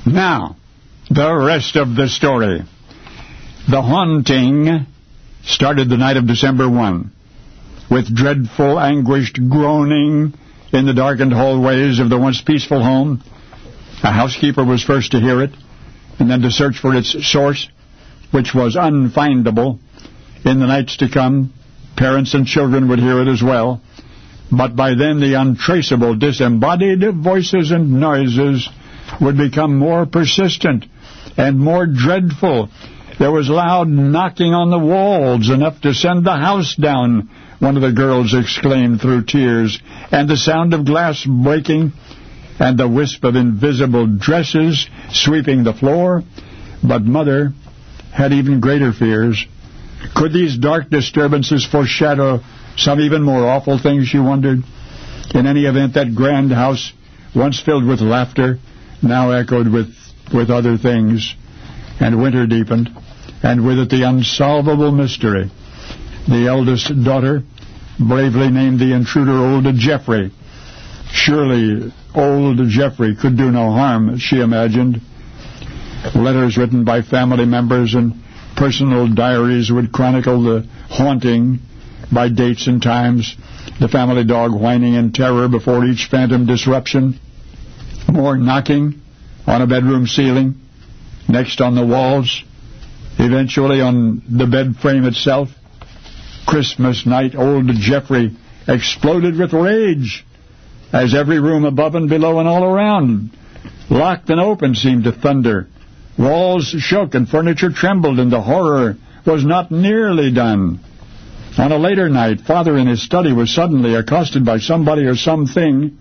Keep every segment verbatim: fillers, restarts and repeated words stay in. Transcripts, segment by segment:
Now, the rest of the story. The haunting started the night of December first, with dreadful, anguished groaning in the darkened hallways of the once peaceful home. A housekeeper was first to hear it, and then to search for its source, which was unfindable. In the nights to come, parents and children would hear it as well. But by then the untraceable, disembodied voices and noises would become more persistent and more dreadful. There was loud knocking on the walls, enough to send the house down, one of the girls exclaimed through tears, and the sound of glass breaking, and the wisp of invisible dresses sweeping the floor. But Mother had even greater fears. Could these dark disturbances foreshadow some even more awful things, she wondered? In any event, that grand house, once filled with laughter, now echoed with, with other things. And winter deepened, and with it the unsolvable mystery. The eldest daughter bravely named the intruder Old Jeffrey. Surely Old Jeffrey could do no harm, she imagined. Letters written by family members and personal diaries would chronicle the haunting by dates and times, the family dog whining in terror before each phantom disruption. More knocking on a bedroom ceiling, next on the walls, eventually on the bed frame itself. Christmas night, Old Jeffrey exploded with rage as every room above and below and all around, locked and open, seemed to thunder. Walls shook and furniture trembled, and the horror was not nearly done. On a later night, Father in his study was suddenly accosted by somebody or something,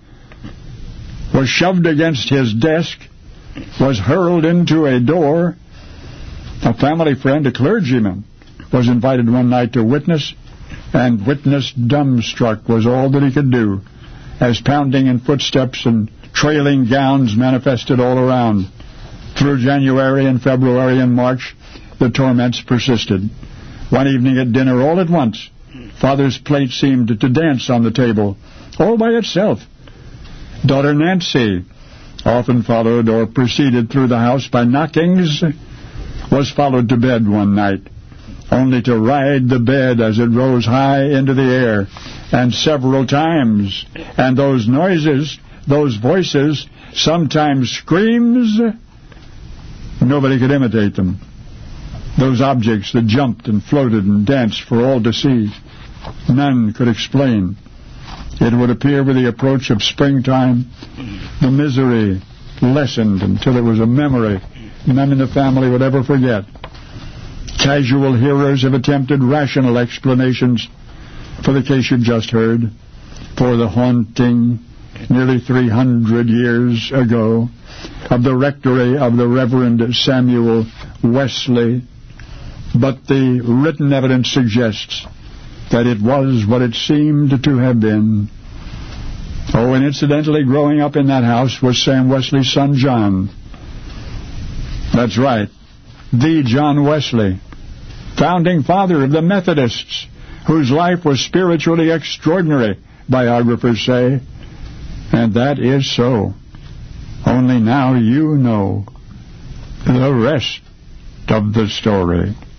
was shoved against his desk, was hurled into a door. A family friend, a clergyman, was invited one night to witness, and witness dumbstruck was all that he could do, as pounding and footsteps and trailing gowns manifested all around. Through January and February and March, the torments persisted. One evening at dinner, all at once, Father's plate seemed to dance on the table, all by itself. Daughter Nancy, often followed or preceded through the house by knockings, was followed to bed one night, only to ride the bed as it rose high into the air, and several times. And those noises, those voices, sometimes screams, nobody could imitate them. Those objects that jumped and floated and danced for all to see, none could explain. It would appear with the approach of springtime, the misery lessened until it was a memory none in the family would ever forget. Casual hearers have attempted rational explanations for the case you've just heard, for the haunting nearly three hundred years ago of the rectory of the Reverend Samuel Wesley, but the written evidence suggests that it was what it seemed to have been. Oh, and incidentally, growing up in that house was Sam Wesley's son, John. That's right, the John Wesley, founding father of the Methodists, whose life was spiritually extraordinary, biographers say. And that is so. Only now you know the rest of the story.